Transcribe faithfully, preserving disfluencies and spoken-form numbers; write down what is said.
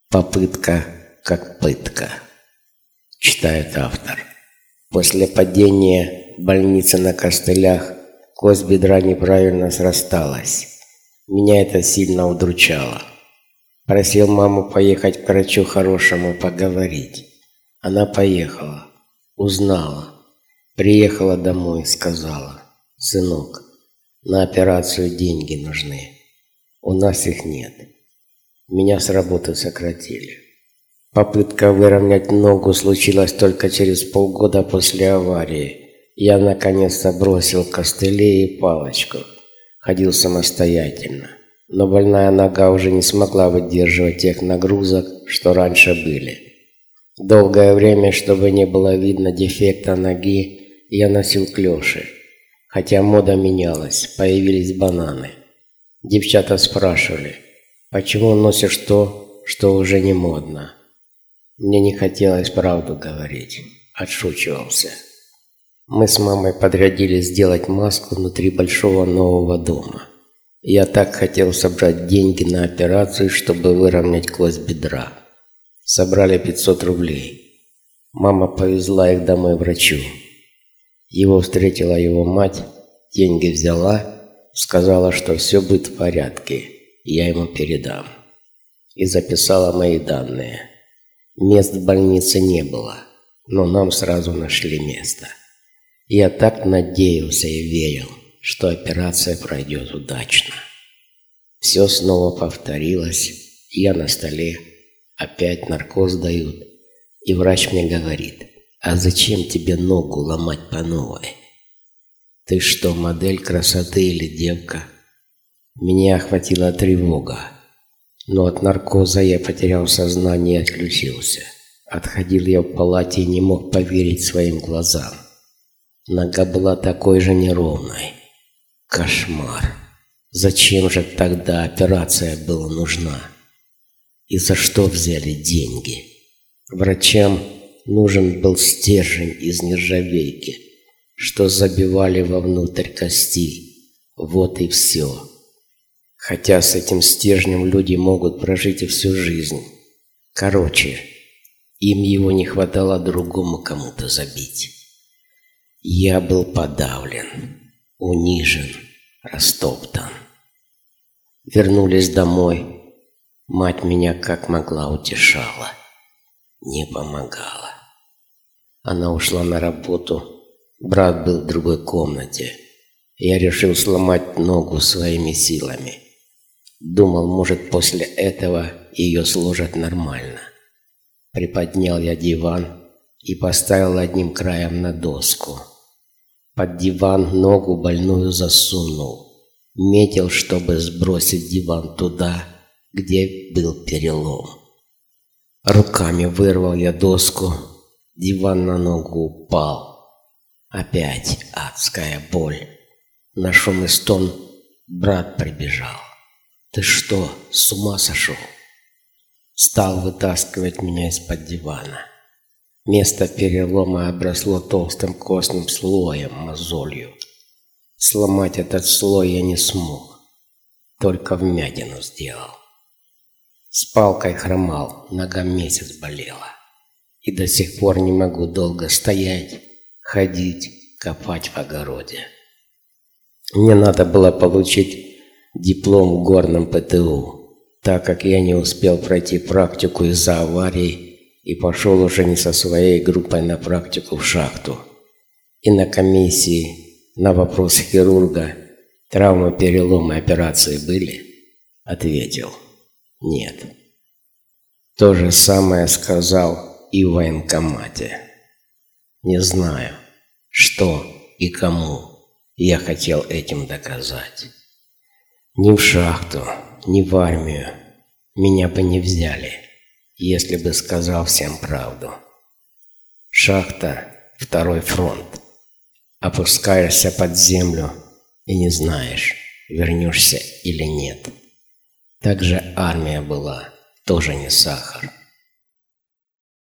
Попытка как пытка. Читает автор. После падения в больнице на костылях кость бедра неправильно срасталась. Меня это сильно удручало. Просил маму поехать к врачу хорошему поговорить. Она поехала, узнала, приехала домой, сказала: «Сынок, на операцию деньги нужны. У нас их нет». Меня с работы сократили. Попытка выровнять ногу случилась только через полгода после аварии. Я наконец-то бросил костыли и палочку. Ходил самостоятельно. Но больная нога уже не смогла выдерживать тех нагрузок, что раньше были. Долгое время, чтобы не было видно дефекта ноги, я носил клёши. Хотя мода менялась, появились бананы. Девчата спрашивали: «Почему носишь то, что уже не модно?» Мне не хотелось правду говорить. Отшучивался. Мы с мамой подрядили сделать маску внутри большого нового дома. Я так хотел собрать деньги на операцию, чтобы выровнять кость бедра. Собрали пятьсот рублей. Мама повезла их домой врачу. Его встретила его мать, деньги взяла, сказала, что все будет в порядке, я ему передам. И записала мои данные. Мест в больнице не было, но нам сразу нашли место. Я так надеялся и верил, что операция пройдет удачно. Все снова повторилось, я на столе, опять наркоз дают, и врач мне говорит: «А зачем тебе ногу ломать по новой? Ты что, модель красоты или девка?» Меня охватила тревога, но от наркоза я потерял сознание и отключился. Отходил я в палате и не мог поверить своим глазам. Нога была такой же неровной. Кошмар. Зачем же тогда операция была нужна? И за что взяли деньги? Врачам нужен был стержень из нержавейки, что забивали вовнутрь кости. Вот и все. Хотя с этим стержнем люди могут прожить и всю жизнь. Короче, им его не хватало другому кому-то забить. Я был подавлен, унижен, растоптан. Вернулись домой. Мать меня как могла утешала. Не помогала. Она ушла на работу. Брат был в другой комнате. Я решил сломать ногу своими силами. Думал, может, после этого ее сложат нормально. Приподнял я диван и поставил одним краем на доску. Под диван ногу больную засунул. Метил, чтобы сбросить диван туда, где был перелом. Руками вырвал я доску. Диван на ногу упал. Опять адская боль. На шум и стон брат прибежал. «Ты что, с ума сошел?» Стал вытаскивать меня из-под дивана. Место перелома обросло толстым костным слоем, мозолью. Сломать этот слой я не смог, только вмятину сделал. С палкой хромал, нога месяц болела. И до сих пор не могу долго стоять, ходить, копать в огороде. Мне надо было получить диплом в горном ПТУ, так как я не успел пройти практику из-за аварии и пошел уже не со своей группой на практику в шахту. И на комиссии на вопрос хирурга: «Травмы, переломы, операции были?» Ответил: «Нет». То же самое сказал и в военкомате. Не знаю, что и кому я хотел этим доказать. Ни в шахту, ни в армию меня бы не взяли, если бы сказал всем правду. Шахта – второй фронт. Опускаешься под землю и не знаешь, вернешься или нет. Также армия была тоже не сахар.